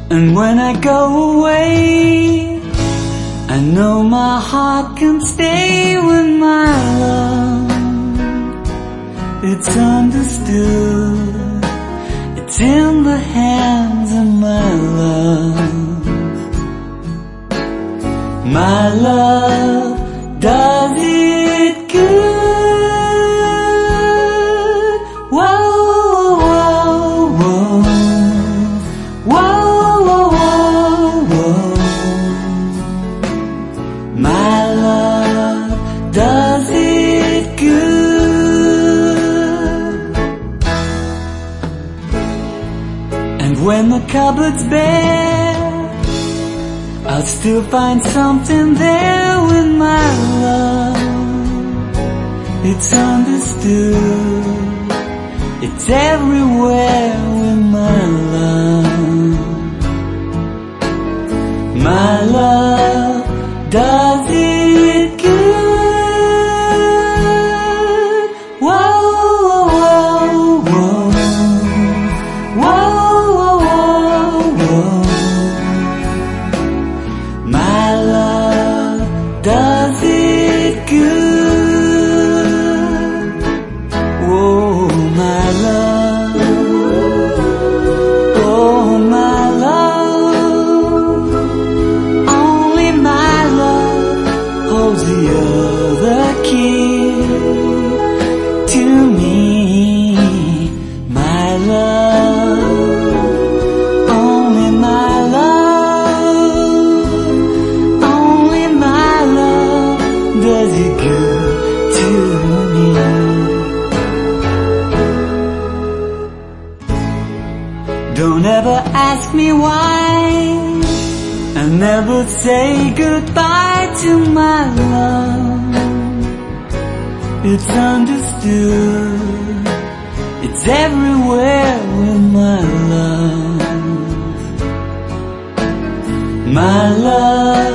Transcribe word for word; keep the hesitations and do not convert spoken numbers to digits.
And when I go away, I know my heart can stay with my love. It's understood, it's in the hands of my love. My love does it good. Whoa, whoa, whoa, whoa, whoa, whoa, whoa. My love does it good. And when the cupboard's bare, I'll still find something there with my love. It's understood, it's everywhere with my love. My love does it good. Whoa, whoa, whoa, whoa, whoa, whoa. My love does it good. Oh, my love. Oh, my love. Only my love holds the other key to me. My love. Only my love. Only my love does it good to me. Don't ever ask me why I never say goodbye to my love. It's understood, it's everywhere with my love. My love